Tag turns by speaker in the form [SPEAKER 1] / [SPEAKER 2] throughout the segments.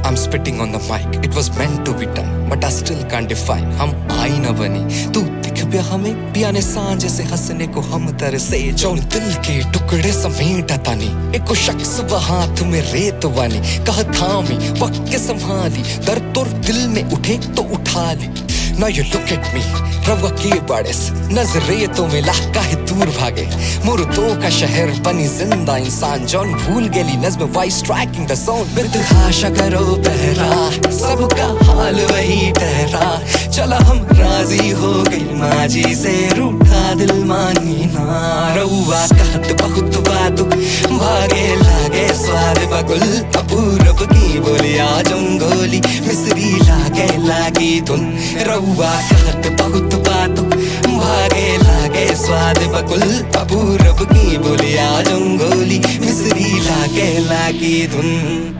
[SPEAKER 1] I'm spitting on the mic, it was meant to be done, but I still can't define. हम आई न बनी, तू दिख पिया हमें पिया ने सांझ से हंसने को हम तरसे जो दिल के टुकड़े समेट तानी एको शख्स व हाथ में रेत वानी कह थामी वक्त के संभाली दर्द और दिल में उठे तो उठा ली. Now you look at me, रवा के बारिश नजरे तो मिला काहे दूर भागे मुर्दों का शहर बनी जिंदा इंसान जौन भूल गेली नज़्म वॉइस स्ट्राइकिंग द साउंड बेतहाशा करो पहरा सबका हाल वही ठहरा चला हम राजी हो गई माजी से रूठा दिल मानी ना रउआ कहत बहुत बातों भागे लागे स्वाद बगुल अपूरब की बोलिया जंगोली मिसरी लागे धुन रउआ कहत बहुत बातों भागे लागे स्वाद बगुल अपूरब की बोलिया जंगोली मिसरी लागे धुन.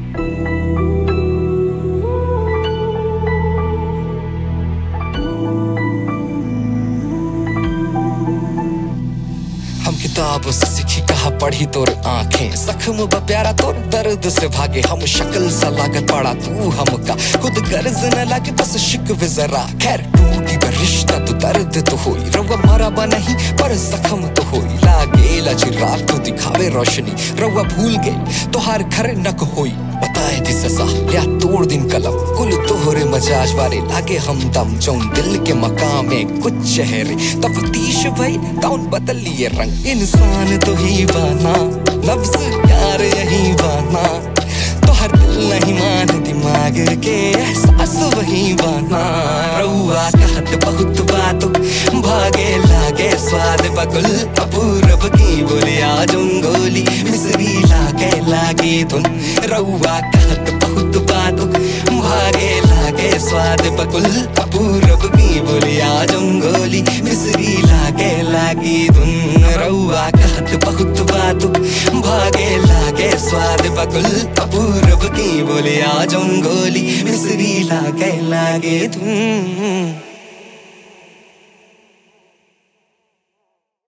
[SPEAKER 1] हम किताबों से सीखी कहा पढ़ी तोर आंखें जख्म ब प्यारा तोर दर्द से भागे हम शक्ल सा लागत पड़ा तू हमका खुद गर्ज न लागे बस शिकवे जरा खैर टूटी ब रिश्ता तो दर्द तो होई रवा मरा बा नहीं पर जख्म तो होई लागे लचिराग तो दिखावे रोशनी रवा भूल गई तो हर घर नक होई बताए थी सजा या तोड़ दिन कलम कुल तोहरे मजाज वारे लागे हमदम जौन दिल के मकाम में कुछ चेहरे तफ्तीश भई कौन बदल लिए रंग इंसान तो ही बाना लफ्ज यार यही बाना तो हर दिल नहीं मान दिमाग के एहसास वही बाना रउआ कहत बहुत बातों भागे लागे स्वाद बगुल अपूरब की बोलिया जंगोली मिसरी लागे धुन रउआ कहत बहुत बातों भागे लागे स्वाद बगुल अपूरब की बोलिया जंगोली मिसरी लागे धुन रउआ कहत बहुत बातों भागे लागे स्वाद बगुल अपूरब की बोलिया जंगोली मिसरी लागे धुन.